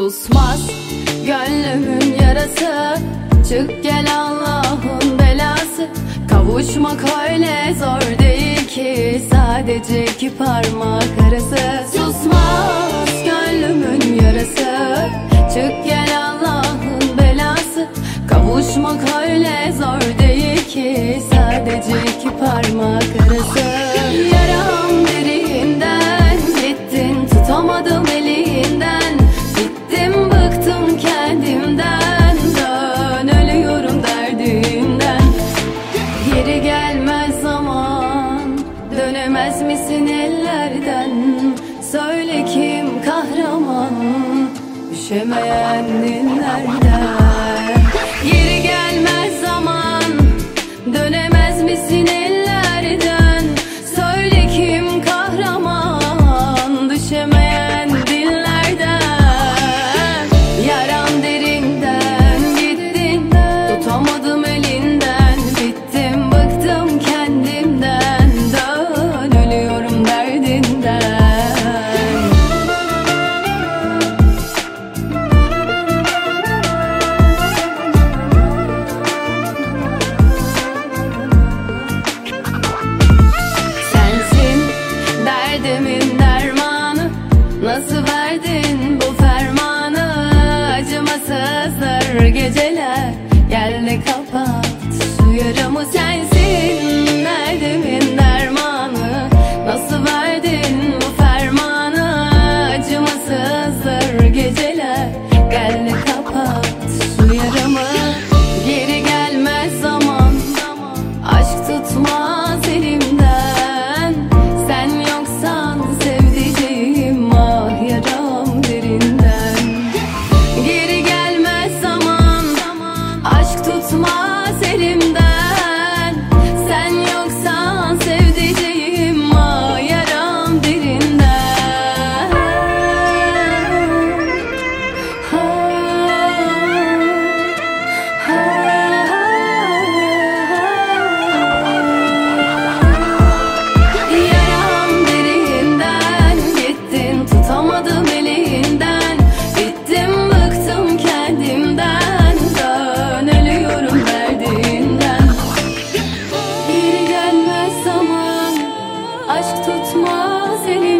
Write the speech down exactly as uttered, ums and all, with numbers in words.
Susmaz gönlümün yarası, çık gel Allah'ın belası. Kavuşmak öyle zor değil ki, sadece iki parmak arası. Susmaz gönlümün yarası, çık gel Allah'ın belası. Kavuşmak öyle zor değil ki, sadece iki parmak arası. Yaram derinden, gittin tutamadım elinden. Bittim bıktım kendimden, dön ölüyorum derdimden. Geri gelmez zaman, dönemez misin ellerden? Söyle kim kahraman, düşemeyen dinlerden. Geri gelmez zaman, dönemez misin ellerden? Söyle kim kahraman, düşemeyen dinlerden. Yaram derinden, gittin tutamadım elinden. Bittim bıktım kendimden, dön ölüyorum derdinden. Derdimin dermanı, nasıl verdin bu fermanı? Acımasızdır geceler, gel de kapat şu yaramı. Sensin derdimin dermanı, nasıl verdin bu fermanı? Acımasızdır geceler, gel de kapat şu yaramı. Geri gelmez zaman, aşk tutmaz elimden. Sen yoksan sevdiceğim, ah yaram derinden. Geri gelmez zaman, aşk tutmaz elimden. Sen yoksan sevdiceğim, ah yaram derinden. Ha, ha. Yaram derinden, gittin tutamadım elinden. Bittim bıktım kendimden, dön ölüyorum derdinden. Geri gelmez zaman, aşk tutmaz elimden.